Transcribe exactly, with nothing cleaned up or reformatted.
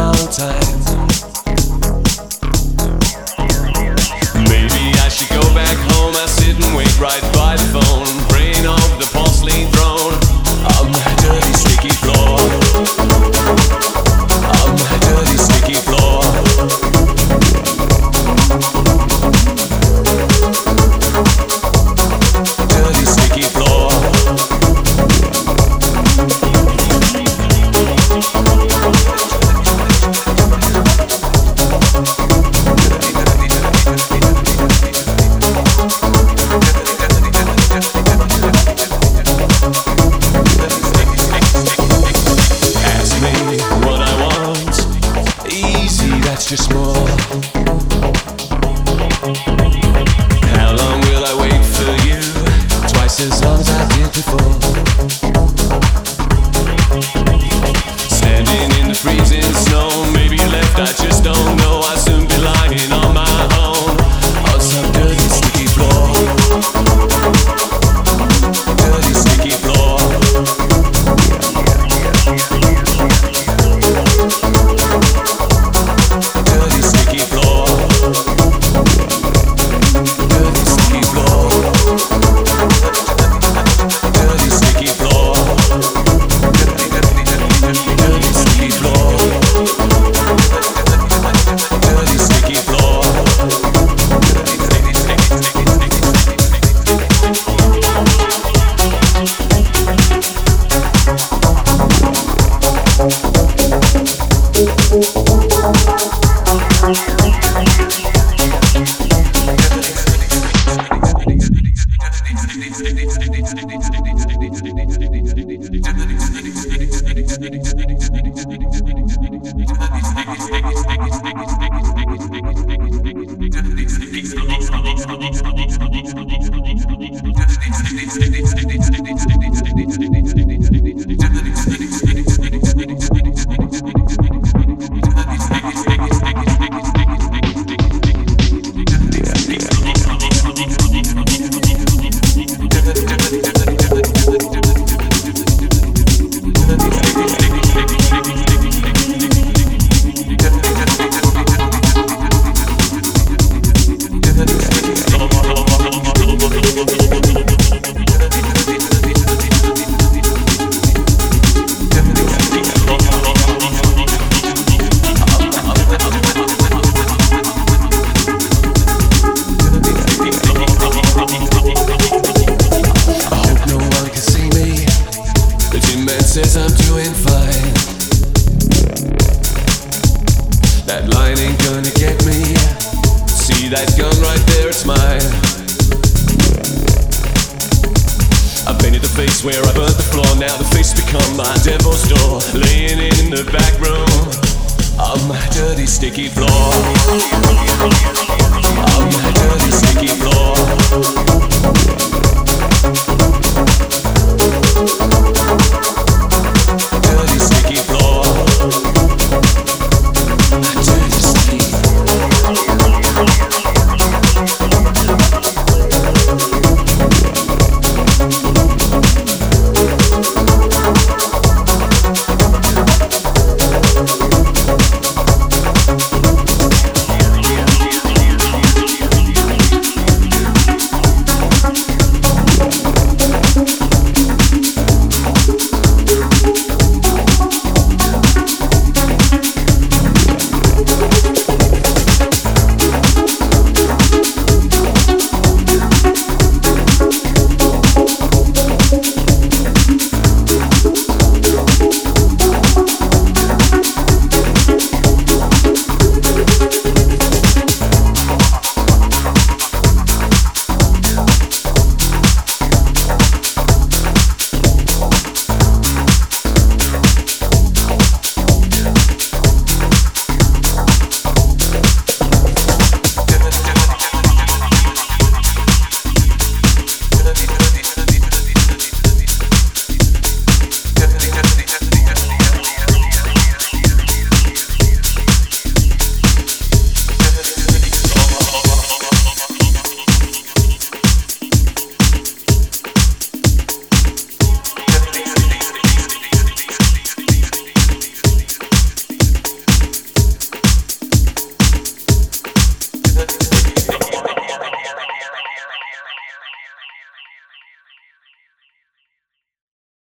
long time. Maybe I should go back home. I sit and wait right by the phone, praying of the porcelain throne on my dirty sticky floor. On my dirty sticky floor. Dirty sticky floor. Just more. How long will I wait for you? Twice as long as I did before. Standing in the freezing snow. Maybe you left, I just don't know. I'll soon be lying on my own on some dirty sticky floor. Dirty sticky floor. Says I'm doing fine. That line ain't gonna get me. See that gun right there, it's mine. I painted the face where I burnt the floor. Now the face become my devil's door. Laying in the back room on my dirty sticky floor. On my dirty sticky floor.